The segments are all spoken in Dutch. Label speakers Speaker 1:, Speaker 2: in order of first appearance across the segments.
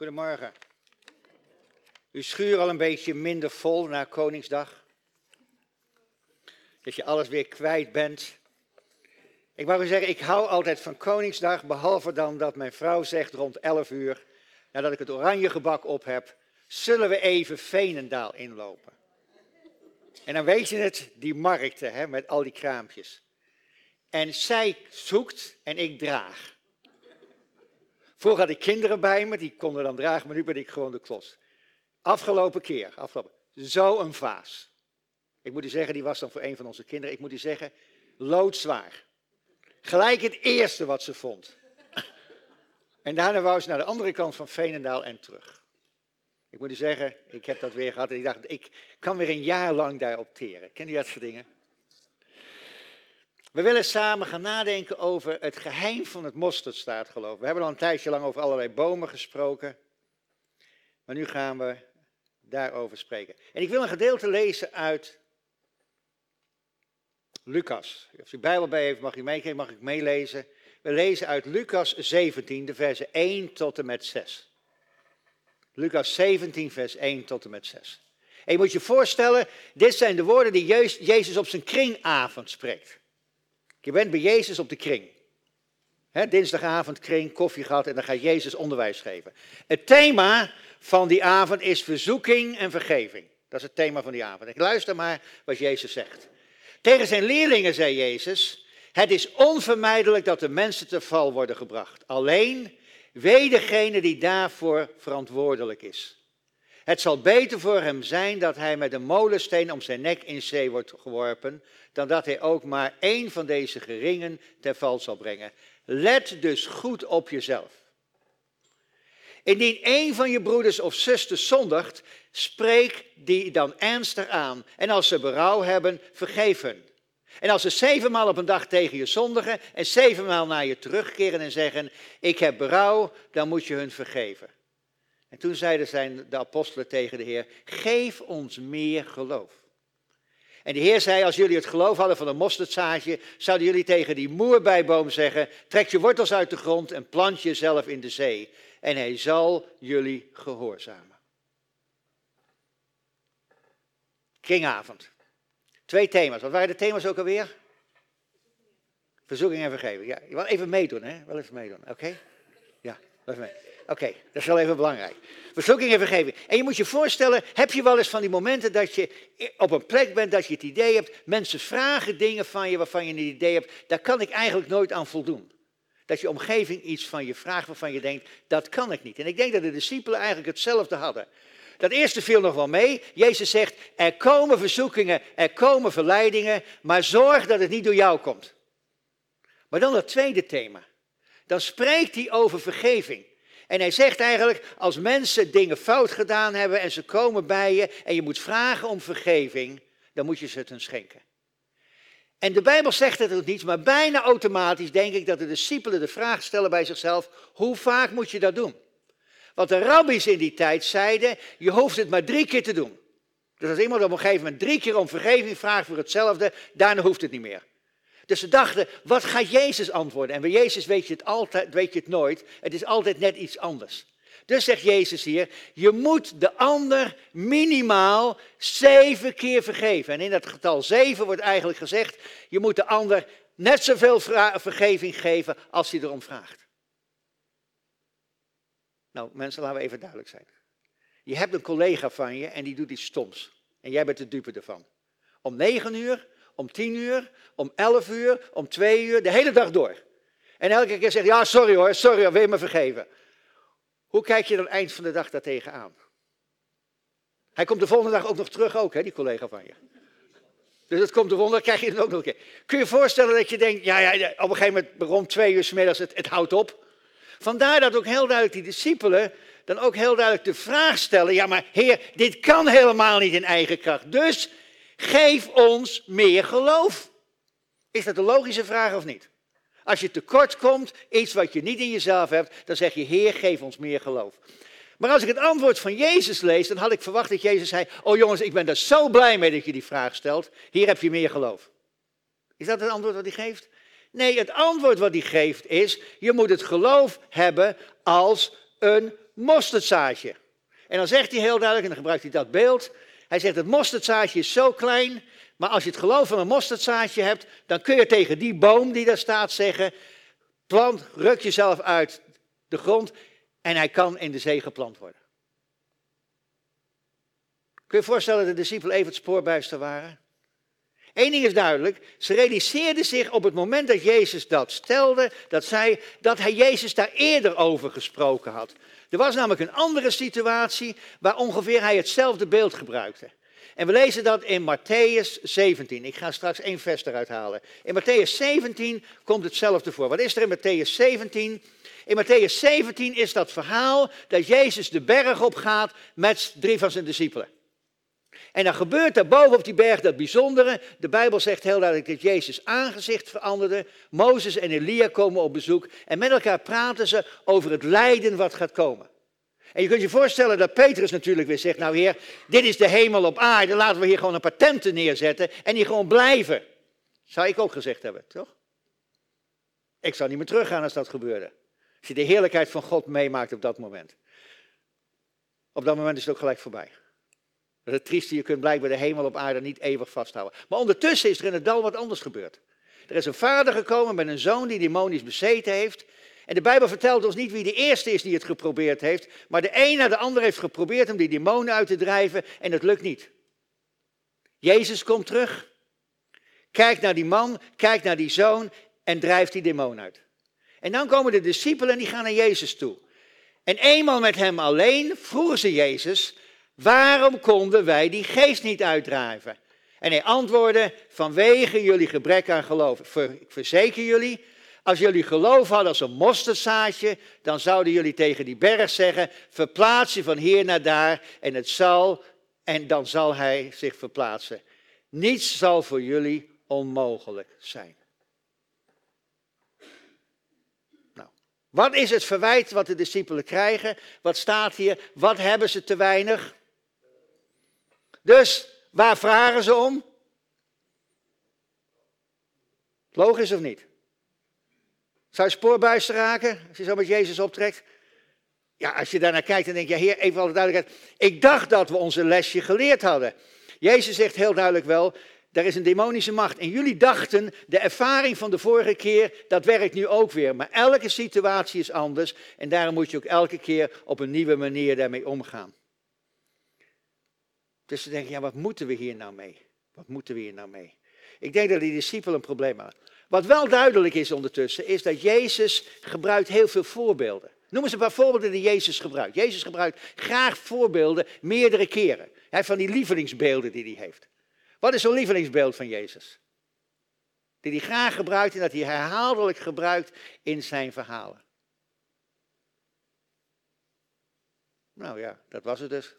Speaker 1: Goedemorgen. Uw schuur al een beetje minder vol na Koningsdag? Dat je alles weer kwijt bent? Ik wou u zeggen, ik hou altijd van Koningsdag, behalve dan dat mijn vrouw zegt rond 11 uur, nadat ik het oranje gebak op heb, zullen we even Veenendaal inlopen. En dan weet je het, die markten hè, met al die kraampjes. En zij zoekt en ik draag. Vroeger had ik kinderen bij me, die konden dan dragen, maar nu ben ik gewoon de klos. Afgelopen keer, zo een vaas. Ik moet u zeggen, die was dan voor een van onze kinderen, ik moet u zeggen, loodzwaar. Gelijk het eerste wat ze vond. En daarna wou ze naar de andere kant van Veenendaal en terug. Ik moet u zeggen, ik heb dat weer gehad en ik dacht, ik kan weer een jaar lang daarop teren. Ken je dat soort dingen? We willen samen gaan nadenken over het geheim van het mosterdstaartgeloof. We hebben al een tijdje lang over allerlei bomen gesproken. Maar nu gaan we daarover spreken. En ik wil een gedeelte lezen uit Lucas. Als u Bijbel bij heeft, mag u meekijken, mag ik meelezen. We lezen uit Lucas 17, de versen 1 tot en met 6. Lucas 17, vers 1 tot en met 6. En je moet je voorstellen, dit zijn de woorden die Jezus op zijn kringavond spreekt. Je bent bij Jezus op de kring. Dinsdagavond kring, koffie gehad en dan gaat Jezus onderwijs geven. Het thema van die avond is verzoeking en vergeving. Dat is het thema van die avond. En luister maar wat Jezus zegt. Tegen zijn leerlingen zei Jezus, het is onvermijdelijk dat de mensen te val worden gebracht. Alleen, wee degene die daarvoor verantwoordelijk is. Het zal beter voor hem zijn dat hij met een molensteen om zijn nek in zee wordt geworpen, dan dat hij ook maar één van deze geringen ten val zal brengen. Let dus goed op jezelf. Indien één van je broeders of zusters zondigt, spreek die dan ernstig aan. En als ze berouw hebben, vergeef hun. En als ze 7 maal op een dag tegen je zondigen en 7 maal naar je terugkeren en zeggen, ik heb berouw, dan moet je hun vergeven. En toen zeiden de apostelen tegen de Heer, geef ons meer geloof. En de Heer zei, als jullie het geloof hadden van een mosterdzaadje, zouden jullie tegen die moerbeiboom zeggen, trek je wortels uit de grond en plant jezelf in de zee. En hij zal jullie gehoorzamen. Kringavond. 2 thema's. Wat waren de thema's ook alweer? Verzoeking en vergeving. Ja, je wil even meedoen, hè? Wel even meedoen, oké? Ja, even mee. Oké, dat is wel even belangrijk. Verzoeking en vergeving. En je moet je voorstellen, heb je wel eens van die momenten dat je op een plek bent, dat je het idee hebt, mensen vragen dingen van je waarvan je een idee hebt, daar kan ik eigenlijk nooit aan voldoen. Dat je omgeving iets van je vraagt waarvan je denkt, dat kan ik niet. En ik denk dat de discipelen eigenlijk hetzelfde hadden. Dat eerste viel nog wel mee. Jezus zegt, er komen verzoekingen, er komen verleidingen, maar zorg dat het niet door jou komt. Maar dan het tweede thema. Dan spreekt hij over vergeving. En hij zegt eigenlijk, als mensen dingen fout gedaan hebben en ze komen bij je en je moet vragen om vergeving, dan moet je ze het hun schenken. En de Bijbel zegt het ook niet, maar bijna automatisch denk ik dat de discipelen de vraag stellen bij zichzelf, hoe vaak moet je dat doen? Want de rabbies in die tijd zeiden, je hoeft het maar 3 keer te doen. Dus als iemand op een gegeven moment 3 keer om vergeving vraagt voor hetzelfde, daarna hoeft het niet meer. Dus ze dachten, wat gaat Jezus antwoorden? En bij Jezus weet je het nooit, het is altijd net iets anders. Dus zegt Jezus hier, je moet de ander minimaal 7 keer vergeven. En in dat getal 7 wordt eigenlijk gezegd, je moet de ander net zoveel vergeving geven als hij erom vraagt. Nou mensen, laten we even duidelijk zijn. Je hebt een collega van je en die doet iets stoms. En jij bent de dupe ervan. Om 9 uur, om 10 uur, om 11 uur, om 2 uur, de hele dag door. En elke keer zegt, ja sorry hoor, wil je me vergeven. Hoe kijk je dan eind van de dag daar tegenaan? Hij komt de volgende dag ook nog terug ook, hè, die collega van je. Dus het komt de volgende dag, krijg je het ook nog een keer. Kun je je voorstellen dat je denkt, ja, op een gegeven moment rond 2 uur 's middags, het houdt op. Vandaar dat ook heel duidelijk die discipelen dan ook heel duidelijk de vraag stellen, ja maar Heer, dit kan helemaal niet in eigen kracht. Dus geef ons meer geloof. Is dat een logische vraag of niet? Als je tekort komt, iets wat je niet in jezelf hebt, dan zeg je, Heer, geef ons meer geloof. Maar als ik het antwoord van Jezus lees, dan had ik verwacht dat Jezus zei, oh jongens, ik ben er zo blij mee dat je die vraag stelt. Hier heb je meer geloof. Is dat het antwoord wat hij geeft? Nee, het antwoord wat hij geeft is, je moet het geloof hebben als een mosterdzaadje. En dan zegt hij heel duidelijk, en dan gebruikt hij dat beeld. Hij zegt, het mosterdzaadje is zo klein, maar als je het geloof van een mosterdzaadje hebt, dan kun je tegen die boom die daar staat zeggen, ruk jezelf uit de grond en hij kan in de zee geplant worden. Kun je je voorstellen dat de discipelen even het spoorbijster waren? Eén ding is duidelijk, ze realiseerden zich op het moment dat Jezus dat stelde, dat hij Jezus daar eerder over gesproken had. Er was namelijk een andere situatie waar ongeveer hij hetzelfde beeld gebruikte. En we lezen dat in Matthäus 17. Ik ga straks 1 vers eruit halen. In Matthäus 17 komt hetzelfde voor. Wat is er in Matthäus 17? In Matthäus 17 is dat verhaal dat Jezus de berg op gaat met 3 van zijn discipelen. En dan gebeurt daar boven op die berg dat bijzondere. De Bijbel zegt heel duidelijk dat Jezus aangezicht veranderde. Mozes en Elia komen op bezoek. En met elkaar praten ze over het lijden wat gaat komen. En je kunt je voorstellen dat Petrus natuurlijk weer zegt, nou Heer, dit is de hemel op aarde. Laten we hier gewoon een paar tenten neerzetten en hier gewoon blijven. Zou ik ook gezegd hebben, toch? Ik zou niet meer teruggaan als dat gebeurde. Als je de heerlijkheid van God meemaakt op dat moment. Op dat moment is het ook gelijk voorbij. Dat is het trieste, je kunt blijkbaar de hemel op aarde niet eeuwig vasthouden. Maar ondertussen is er in het dal wat anders gebeurd. Er is een vader gekomen met een zoon die demonisch bezeten heeft. En de Bijbel vertelt ons niet wie de eerste is die het geprobeerd heeft. Maar de een na de ander heeft geprobeerd om die demonen uit te drijven en het lukt niet. Jezus komt terug. Kijkt naar die man, kijkt naar die zoon en drijft die demon uit. En dan komen de discipelen en die gaan naar Jezus toe. En eenmaal met hem alleen vroegen ze Jezus, waarom konden wij die geest niet uitdrijven? En hij antwoordde, vanwege jullie gebrek aan geloof. Ik verzeker jullie, als jullie geloof hadden als een mosterdzaadje, dan zouden jullie tegen die berg zeggen, verplaats je van hier naar daar en dan zal hij zich verplaatsen. Niets zal voor jullie onmogelijk zijn. Nou, wat is het verwijt wat de discipelen krijgen? Wat staat hier? Wat hebben ze te weinig? Dus, waar vragen ze om? Logisch of niet? Zou je spoorbuis raken als je zo met Jezus optrekt? Ja, als je daarnaar kijkt en denkt, ja Heer, even alle duidelijkheid. Ik dacht dat we onze lesje geleerd hadden. Jezus zegt heel duidelijk wel, er is een demonische macht. En jullie dachten, de ervaring van de vorige keer, dat werkt nu ook weer. Maar elke situatie is anders en daarom moet je ook elke keer op een nieuwe manier daarmee omgaan. Dus ze denken, ja, wat moeten we hier nou mee? Wat moeten we hier nou mee? Ik denk dat die discipelen een probleem hadden. Wat wel duidelijk is ondertussen, is dat Jezus gebruikt heel veel voorbeelden. Noem eens een paar voorbeelden die Jezus gebruikt. Jezus gebruikt graag voorbeelden meerdere keren. Hij heeft van die lievelingsbeelden die hij heeft. Wat is zo'n lievelingsbeeld van Jezus? Die hij graag gebruikt en dat hij herhaaldelijk gebruikt in zijn verhalen. Nou ja, dat was het dus.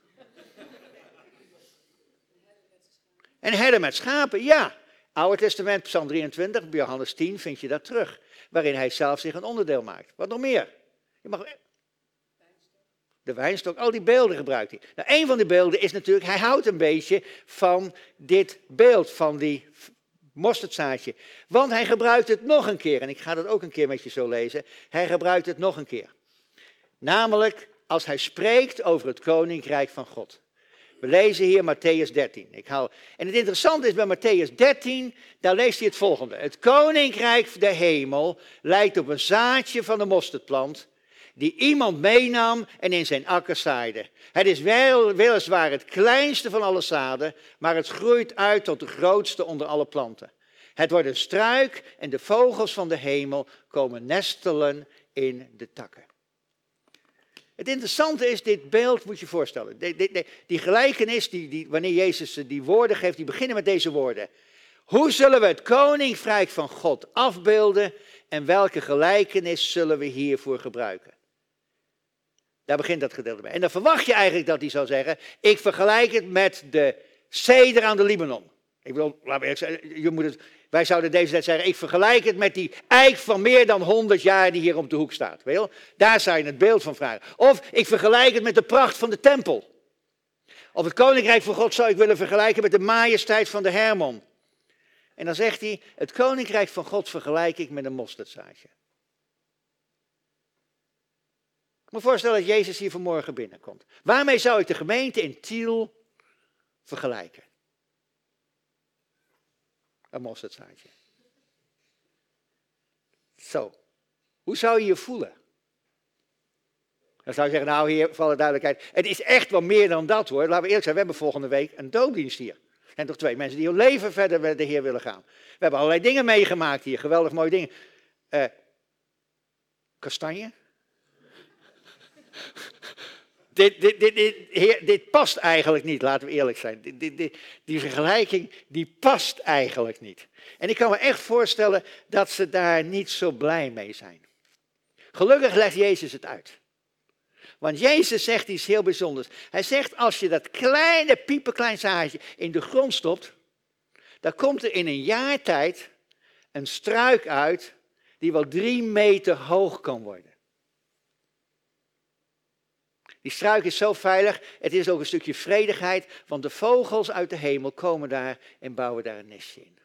Speaker 1: En herder met schapen, ja. Oude Testament, Psalm 23, bij Johannes 10 vind je dat terug. Waarin hij zelf zich een onderdeel maakt. Wat nog meer? Je mag... De wijnstok, al die beelden gebruikt hij. Nou, een van de beelden is natuurlijk, hij houdt een beetje van dit beeld, van die mosterdzaadje. Want hij gebruikt het nog een keer, en ik ga dat ook een keer met je zo lezen. Hij gebruikt het nog een keer. Namelijk, als hij spreekt over het koninkrijk van God. We lezen hier Matthäus 13. En het interessante is bij Matthäus 13, daar leest hij het volgende. Het koninkrijk der hemel lijkt op een zaadje van de mosterdplant, die iemand meenam en in zijn akker zaaide. Het is weliswaar het kleinste van alle zaden, maar het groeit uit tot de grootste onder alle planten. Het wordt een struik en de vogels van de hemel komen nestelen in de takken. Het interessante is, dit beeld moet je voorstellen. Die gelijkenis, wanneer Jezus die woorden geeft, die beginnen met deze woorden. Hoe zullen we het koninkrijk van God afbeelden en welke gelijkenis zullen we hiervoor gebruiken? Daar begint dat gedeelte mee. En dan verwacht je eigenlijk dat hij zou zeggen, ik vergelijk het met de ceder aan de Libanon. Ik bedoel, wij zouden deze tijd zeggen, ik vergelijk het met die eik van meer dan 100 jaar die hier op de hoek staat. Weet je wel? Daar zou je het beeld van vragen. Of ik vergelijk het met de pracht van de tempel. Of het koninkrijk van God zou ik willen vergelijken met de majesteit van de Hermon. En dan zegt hij, het koninkrijk van God vergelijk ik met een mosterdzaadje. me voorstellen dat Jezus hier vanmorgen binnenkomt. Waarmee zou ik de gemeente in Tiel vergelijken? Een mosterdzaadje. Zo. Hoe zou je je voelen? Dan zou je zeggen, nou hier, voor alle duidelijkheid, het is echt wel meer dan dat hoor. Laten we eerlijk zijn, we hebben volgende week een doopdienst hier. Er zijn toch 2 mensen die hun leven verder met de Heer willen gaan. We hebben allerlei dingen meegemaakt hier, geweldig mooie dingen. Kastanje? Dit past eigenlijk niet, laten we eerlijk zijn. Die vergelijking, die past eigenlijk niet. En ik kan me echt voorstellen dat ze daar niet zo blij mee zijn. Gelukkig legt Jezus het uit. Want Jezus zegt iets heel bijzonders. Hij zegt, als je dat kleine, pieperklein zaadje in de grond stopt, dan komt er in een jaar tijd een struik uit die wel 3 meter hoog kan worden. Die struik is zo veilig, het is ook een stukje vredigheid, want de vogels uit de hemel komen daar en bouwen daar een nestje in.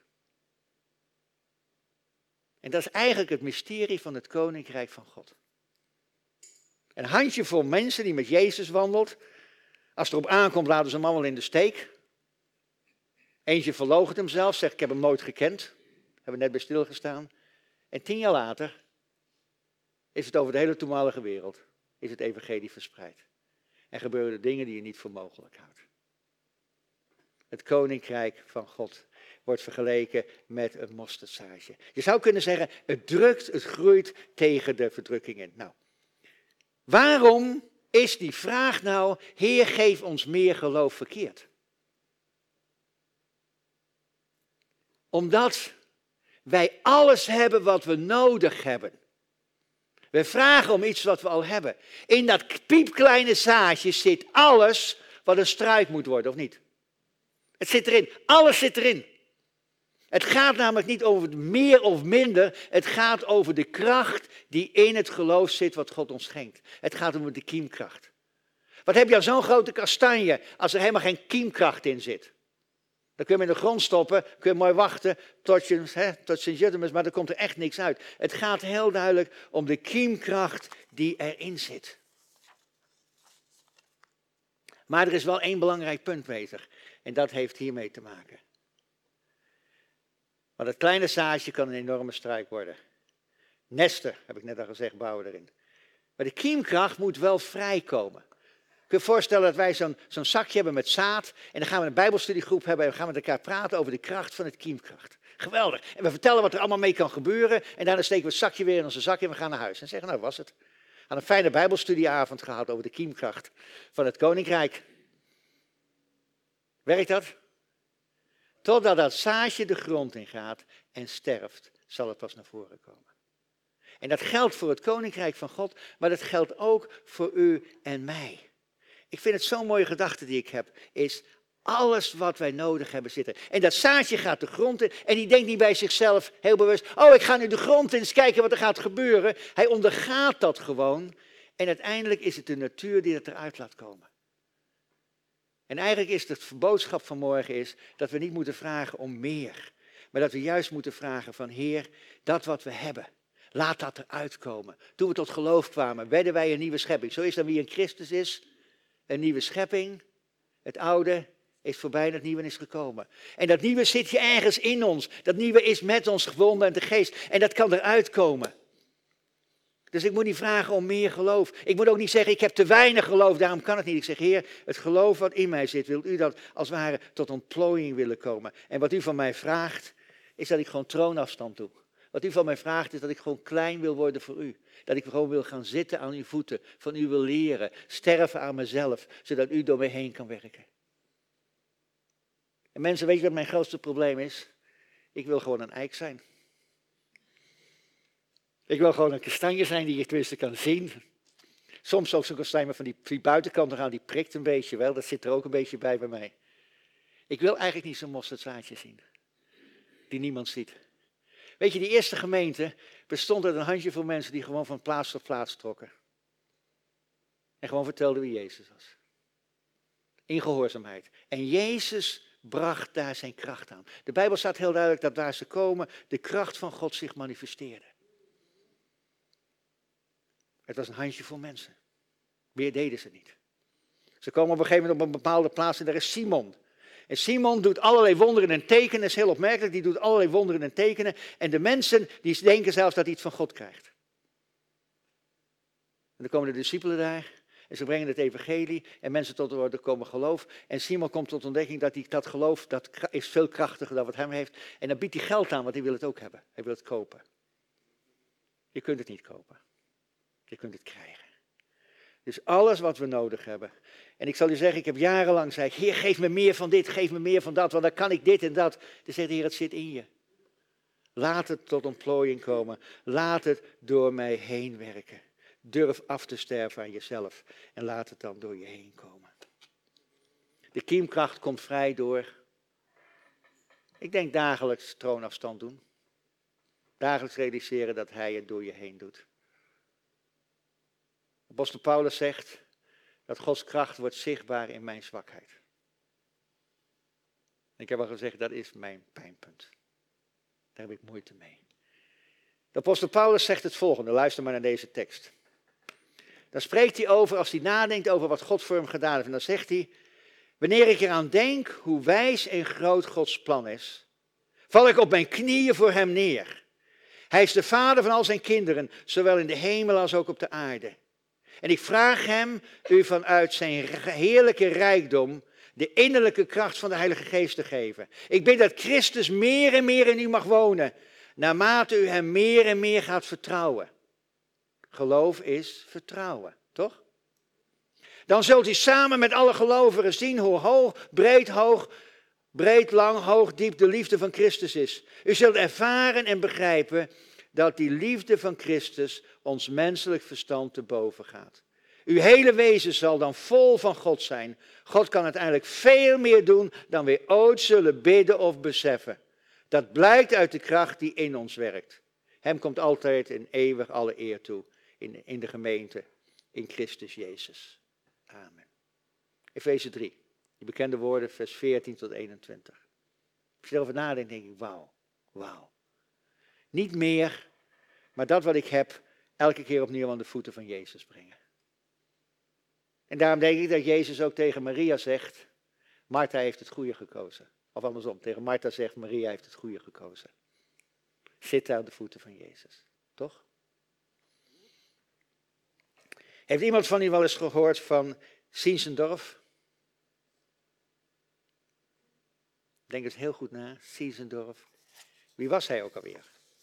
Speaker 1: En dat is eigenlijk het mysterie van het Koninkrijk van God. Een handjevol mensen die met Jezus wandelt. Als het erop aankomt, laten ze hem allemaal in de steek. Eentje verloochent hem zelf, zegt ik heb hem nooit gekend. Hebben we net bij stilgestaan. En 10 jaar later is het over de hele toenmalige wereld. Is het evangelie verspreid. En gebeuren er dingen die je niet voor mogelijk houdt. Het Koninkrijk van God wordt vergeleken met een mosterdzaadje. Je zou kunnen zeggen, het drukt, het groeit tegen de verdrukking in. Nou, waarom is die vraag nou, Heer geef ons meer geloof verkeerd? Omdat wij alles hebben wat we nodig hebben. We vragen om iets wat we al hebben. In dat piepkleine zaadje zit alles wat een struik moet worden, of niet? Het zit erin, alles zit erin. Het gaat namelijk niet over meer of minder, het gaat over de kracht die in het geloof zit wat God ons schenkt. Het gaat om de kiemkracht. Wat heb je aan zo'n grote kastanje als er helemaal geen kiemkracht in zit? Dan kun je hem in de grond stoppen, kun je mooi wachten tot Sint-Jutemus, maar er komt er echt niks uit. Het gaat heel duidelijk om de kiemkracht die erin zit. Maar er is wel 1 belangrijk punt bezig en dat heeft hiermee te maken. Want het kleine zaadje kan een enorme struik worden. Nesten, heb ik net al gezegd, bouwen erin. Maar de kiemkracht moet wel vrijkomen. Kun je je voorstellen dat wij zo'n zakje hebben met zaad. En dan gaan we een bijbelstudiegroep hebben en we gaan met elkaar praten over de kracht van het kiemkracht. Geweldig. En we vertellen wat er allemaal mee kan gebeuren. En daarna steken we het zakje weer in onze zak en we gaan naar huis. En zeggen, nou was het. We hadden een fijne bijbelstudieavond gehad over de kiemkracht van het Koninkrijk. Werkt dat? Totdat dat zaadje de grond ingaat en sterft, zal het pas naar voren komen. En dat geldt voor het Koninkrijk van God, maar dat geldt ook voor u en mij. Ik vind het zo'n mooie gedachte die ik heb, is alles wat wij nodig hebben zitten. En dat zaadje gaat de grond in en die denkt niet bij zichzelf heel bewust, oh ik ga nu de grond in, eens kijken wat er gaat gebeuren. Hij ondergaat dat gewoon en uiteindelijk is het de natuur die het eruit laat komen. En eigenlijk is het boodschap van morgen is dat we niet moeten vragen om meer. Maar dat we juist moeten vragen van Heer, dat wat we hebben, laat dat eruit komen. Toen we tot geloof kwamen, werden wij een nieuwe schepping. Zo is dan wie in Christus is, een nieuwe schepping. Het oude is voorbij en het nieuwe is gekomen. En dat nieuwe zit je ergens in ons. Dat nieuwe is met ons gebonden en de geest. En dat kan eruit komen. Dus ik moet niet vragen om meer geloof. Ik moet ook niet zeggen, ik heb te weinig geloof, daarom kan het niet. Ik zeg, Heer, het geloof wat in mij zit, wilt u dat als het ware tot ontplooiing willen komen. En wat u van mij vraagt, is dat ik gewoon troonafstand doe. Wat u van mij vraagt, is dat ik gewoon klein wil worden voor u. Dat ik gewoon wil gaan zitten aan uw voeten, van u wil leren, sterven aan mezelf, zodat u door mij heen kan werken. En mensen, weet je wat mijn grootste probleem is? Ik wil gewoon een eik zijn. Ik wil gewoon een kastanje zijn die je tenminste kan zien. Soms ook zo'n kastanje, maar van die buitenkant eraan, die prikt een beetje wel. Dat zit er ook een beetje bij mij. Ik wil eigenlijk niet zo'n mosterdzaadje zien. Die niemand ziet. Weet je, die eerste gemeente bestond uit een handjevol mensen die gewoon van plaats tot plaats trokken. En gewoon vertelden wie Jezus was. In gehoorzaamheid. En Jezus bracht daar zijn kracht aan. De Bijbel staat heel duidelijk dat waar ze komen, de kracht van God zich manifesteerde. Het was een handjevol mensen. Meer deden ze niet. Ze komen op een gegeven moment op een bepaalde plaats en daar is Simon. En Simon doet allerlei wonderen en tekenen, dat is heel opmerkelijk, die doet allerlei wonderen en tekenen. En de mensen die denken zelfs dat hij iets van God krijgt. En dan komen de discipelen daar en ze brengen het evangelie en mensen tot er komen geloof. En Simon komt tot ontdekking dat dat geloof, dat is veel krachtiger dan wat hij heeft. En dan biedt hij geld aan, want hij wil het ook hebben. Hij wil het kopen. Je kunt het niet kopen. Je kunt het krijgen. Dus alles wat we nodig hebben. En ik zal u zeggen, ik heb jarenlang gezegd, Heer, geef me meer van dit, geef me meer van dat, want dan kan ik dit en dat. Dan zegt de Heer, het zit in je. Laat het tot ontplooiing komen. Laat het door mij heen werken. Durf af te sterven aan jezelf en laat het dan door je heen komen. De kiemkracht komt vrij door, ik denk dagelijks troonafstand doen. Dagelijks realiseren dat hij het door je heen doet. Apostel Paulus zegt dat Gods kracht wordt zichtbaar in mijn zwakheid. Ik heb al gezegd, dat is mijn pijnpunt. Daar heb ik moeite mee. De apostel Paulus zegt het volgende, luister maar naar deze tekst. Dan spreekt hij over, als hij nadenkt over wat God voor hem gedaan heeft. En dan zegt hij, wanneer ik eraan denk hoe wijs en groot Gods plan is, val ik op mijn knieën voor hem neer. Hij is de vader van al zijn kinderen, zowel in de hemel als ook op de aarde. En ik vraag hem u vanuit zijn heerlijke rijkdom de innerlijke kracht van de Heilige Geest te geven. Ik bid dat Christus meer en meer in u mag wonen, naarmate u hem meer en meer gaat vertrouwen. Geloof is vertrouwen, toch? Dan zult u samen met alle gelovigen zien hoe breed, lang, hoog, diep de liefde van Christus is. U zult ervaren en begrijpen dat die liefde van Christus ons menselijk verstand te boven gaat. Uw hele wezen zal dan vol van God zijn. God kan uiteindelijk veel meer doen dan we ooit zullen bidden of beseffen. Dat blijkt uit de kracht die in ons werkt. Hem komt altijd en eeuwig alle eer toe in de gemeente, in Christus Jezus. Amen. Efeze 3, die bekende woorden, vers 14 tot 21. Als je erover nadenkt, denk ik, wauw. Niet meer, maar dat wat ik heb, elke keer opnieuw aan de voeten van Jezus brengen. En daarom denk ik dat Jezus ook tegen Maria zegt, Martha heeft het goede gekozen. Of andersom, tegen Martha zegt, Maria heeft het goede gekozen. Zit aan de voeten van Jezus, toch? Heeft iemand van u wel eens gehoord van Zinzendorf? Denk eens heel goed na, Zinzendorf. Wie was hij ook alweer?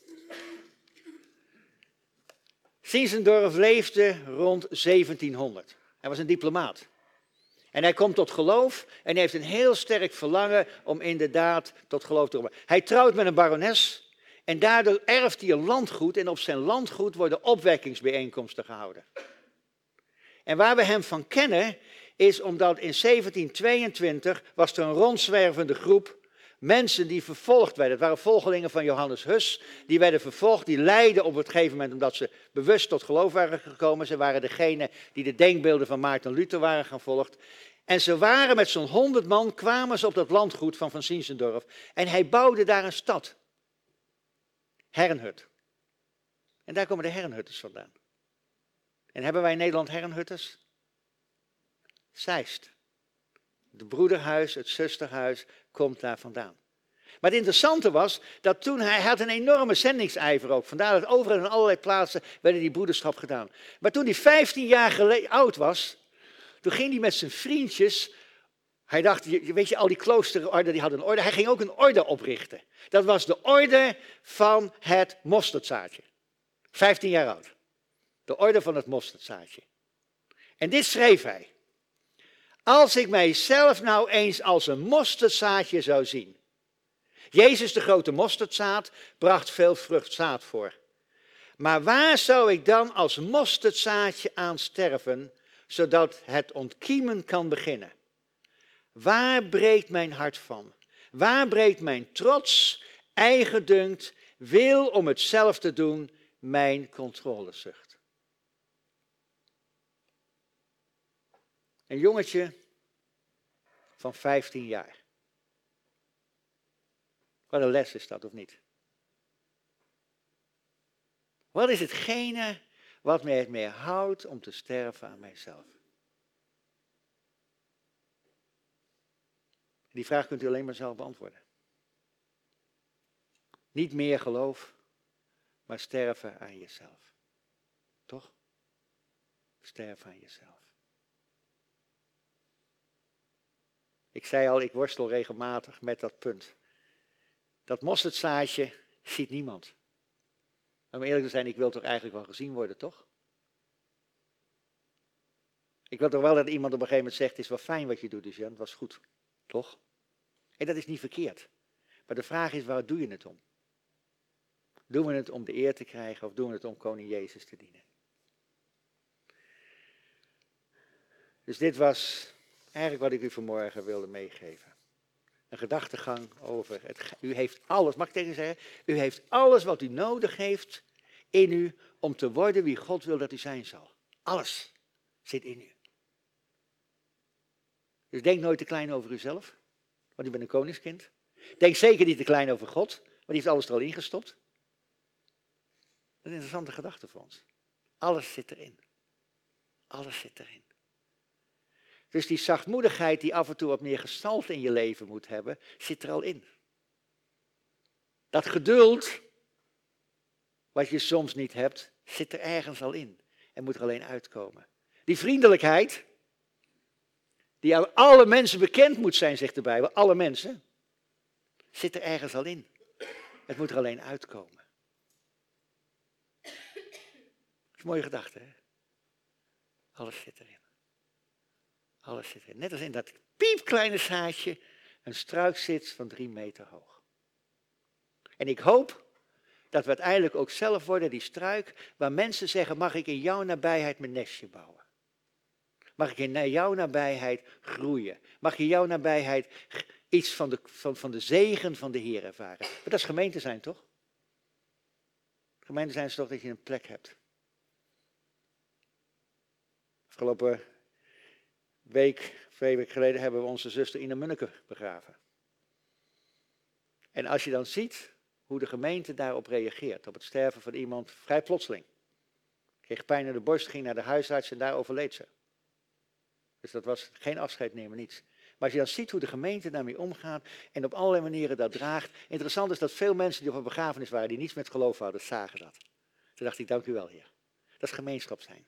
Speaker 1: Zinzendorf leefde rond 1700. Hij was een diplomaat. En hij komt tot geloof en hij heeft een heel sterk verlangen om inderdaad tot geloof te komen. Hij trouwt met een barones en daardoor erft hij een landgoed en op zijn landgoed worden opwekkingsbijeenkomsten gehouden. En waar we hem van kennen is omdat in 1722 was er een rondzwervende groep mensen die vervolgd werden. Het waren volgelingen van Johannes Hus, die werden vervolgd, die lijden op het gegeven moment omdat ze bewust tot geloof waren gekomen. Ze waren degene die de denkbeelden van Maarten Luther waren gaan volgen. En ze waren met zo'n 100 man, kwamen ze op dat landgoed van Zinzendorf. En hij bouwde daar een stad. Herrenhut. En daar komen de herrenhutters vandaan. En hebben wij in Nederland herrenhutters? Zeist. Het broederhuis, het zusterhuis komt daar vandaan. Maar het interessante was dat toen hij had een enorme zendingsijver ook. Vandaar dat overal in allerlei plaatsen werden die broederschap gedaan. Maar toen hij 15 jaar oud was, toen ging hij met zijn vriendjes. Hij dacht, weet je, al die kloosterorden die hadden een orde. Hij ging ook een orde oprichten. Dat was de orde van het mosterdzaadje. 15 jaar oud. De orde van het mosterdzaadje. En dit schreef hij. Als ik mijzelf nou eens als een mosterdzaadje zou zien. Jezus, de grote mosterdzaad, bracht veel vruchtzaad voor. Maar waar zou ik dan als mosterdzaadje aan sterven, zodat het ontkiemen kan beginnen? Waar breekt mijn hart van? Waar breekt mijn trots, eigendunkt, wil om het zelf te doen, mijn controlezucht? Een jongetje van 15 jaar. Wat een les is dat, of niet? Wat is hetgene wat mij het meer houdt om te sterven aan mijzelf? Die vraag kunt u alleen maar zelf beantwoorden. Niet meer geloof, maar sterven aan jezelf. Toch? Sterven aan jezelf. Ik zei al, ik worstel regelmatig met dat punt. Dat mosterdzaadje ziet niemand. Om eerlijk te zijn, ik wil toch eigenlijk wel gezien worden, toch? Ik wil toch wel dat iemand op een gegeven moment zegt, het is wel fijn wat je doet, dus Jan, het was goed. Toch? En dat is niet verkeerd. Maar de vraag is, waar doe je het om? Doen we het om de eer te krijgen of doen we het om koning Jezus te dienen? Dus dit was eigenlijk wat ik u vanmorgen wilde meegeven. Een gedachtegang over, u heeft alles, mag ik tegen u zeggen? U heeft alles wat u nodig heeft in u om te worden wie God wil dat u zijn zal. Alles zit in u. Dus denk nooit te klein over uzelf, want u bent een koningskind. Denk zeker niet te klein over God, want die heeft alles er al ingestopt. Dat is een interessante gedachte voor ons. Alles zit erin. Alles zit erin. Dus die zachtmoedigheid die af en toe wat meer gestalte in je leven moet hebben, zit er al in. Dat geduld, wat je soms niet hebt, zit er ergens al in. En moet er alleen uitkomen. Die vriendelijkheid, die aan alle mensen bekend moet zijn, zegt de Bijbel, alle mensen, zit er ergens al in. Het moet er alleen uitkomen. Dat is een mooie gedachte, hè? Alles zit erin. Alles zit erin. Net als in dat piepkleine zaadje een struik zit van 3 meter hoog. En ik hoop dat we uiteindelijk ook zelf worden die struik waar mensen zeggen, mag ik in jouw nabijheid mijn nestje bouwen? Mag ik in jouw nabijheid groeien? Mag ik in jouw nabijheid iets van de zegen van de Heer ervaren? Maar dat is gemeente zijn, toch? Gemeente zijn is toch dat je een plek hebt. Afgelopen week, 2 weken geleden, hebben we onze zuster Ina Munneke begraven. En als je dan ziet hoe de gemeente daarop reageert, op het sterven van iemand vrij plotseling. Kreeg pijn in de borst, ging naar de huisarts en daar overleed ze. Dus dat was geen afscheid nemen, niets. Maar als je dan ziet hoe de gemeente daarmee omgaat en op allerlei manieren dat draagt. Interessant is dat veel mensen die op een begrafenis waren, die niets met geloof hadden, zagen dat. Toen dacht ik, dank u wel, Heer. Dat is gemeenschap zijn.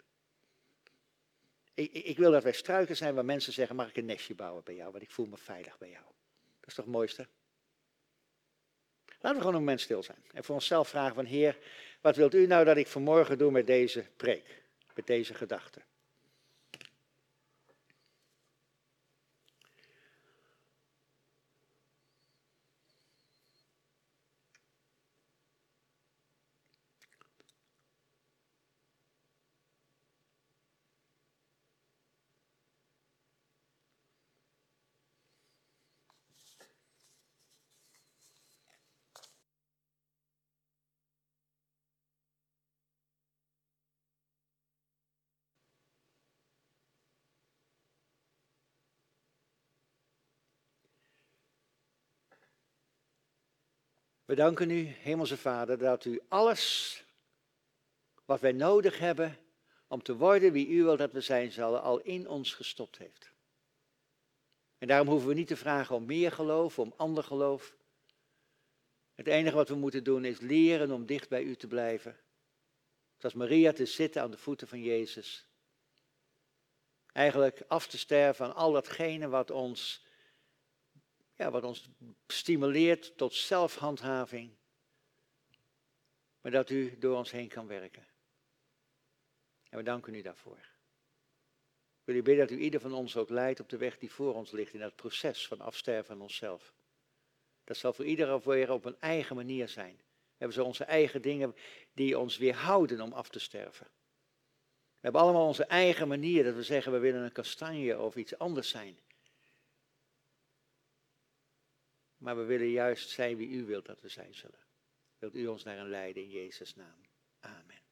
Speaker 1: Ik wil dat wij struiken zijn waar mensen zeggen, mag ik een nestje bouwen bij jou, want ik voel me veilig bij jou. Dat is toch het mooiste? Laten we gewoon een moment stil zijn. En voor onszelf vragen van, Heer, wat wilt u nou dat ik vanmorgen doe met deze preek? Met deze gedachten? We danken u, Hemelse Vader, dat u alles wat wij nodig hebben om te worden wie u wilt dat we zijn zullen, al in ons gestopt heeft. En daarom hoeven we niet te vragen om meer geloof, om ander geloof. Het enige wat we moeten doen is leren om dicht bij u te blijven. Zoals Maria te zitten aan de voeten van Jezus. Eigenlijk af te sterven aan al datgene wat ons stimuleert tot zelfhandhaving. Maar dat u door ons heen kan werken. En we danken u daarvoor. Ik wil u bidden dat u ieder van ons ook leidt op de weg die voor ons ligt in dat proces van afsterven aan onszelf. Dat zal voor ieder weer op een eigen manier zijn. We hebben zo onze eigen dingen die ons weerhouden om af te sterven. We hebben allemaal onze eigen manier dat we zeggen we willen een kastanje of iets anders zijn. Maar we willen juist zijn wie u wilt dat we zijn zullen. Wilt u ons daarin leiden in Jezus' naam. Amen.